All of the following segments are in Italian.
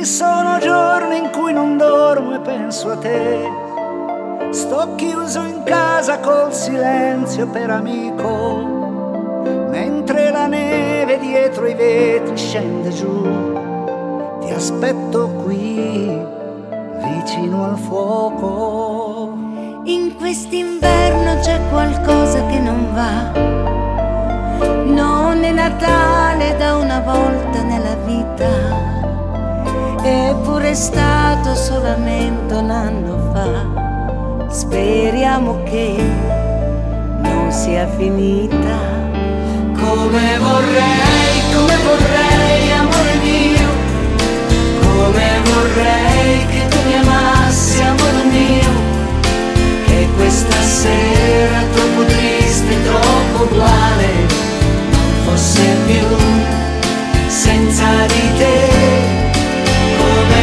sono giorni in cui non dormo e penso a te. Sto chiuso in casa col silenzio per amico, mentre la neve dietro i vetri scende giù. Ti aspetto qui, vicino al fuoco. In quest'inverno c'è qualcosa che non va. Non è Natale da una volta nella vita, eppure è stato solamente un anno fa. Speriamo che non sia finita. Come vorrei, amore mio, come vorrei che tu mi amassi, amore mio, che questa sera troppo triste, troppo uguale non fosse più senza di te. Come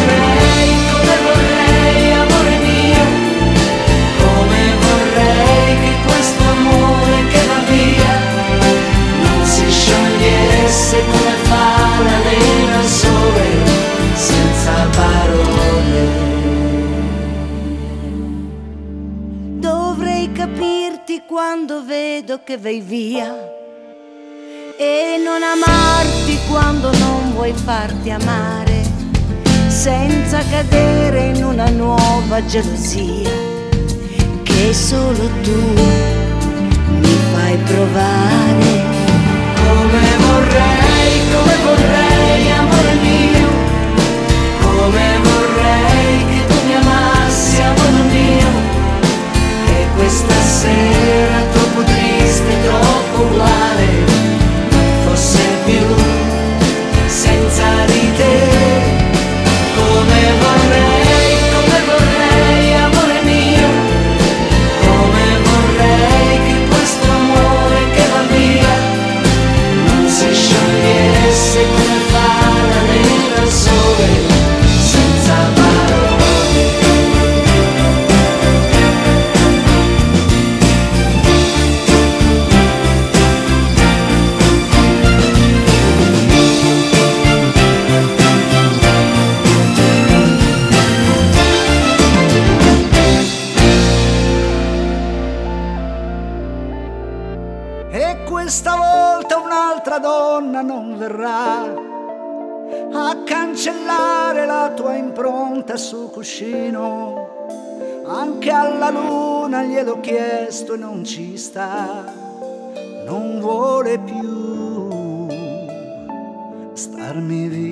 vorrei, amore mio, come vorrei che questo amore che va via non si sciogliesse come fa la neve al sole, senza parole. Dovrei capirti quando vedo che vai via e non amarti quando non vuoi farti amare, senza cadere in una nuova gelosia che solo tu mi fai provare. Come vorrei, amore mio, come vorrei che tu mi amassi, amore mio, che questa sera troppo triste, troppo uguale non fosse più senza di te. Come vorrei, amore mio, come vorrei che questo amore che va via non si sciogliesse come fa la neve al sole, senza parole. E questa volta un'altra donna non verrà a cancellare la tua impronta sul cuscino. Anche alla luna gliel'ho chiesto e non ci sta, non vuole più starmi via.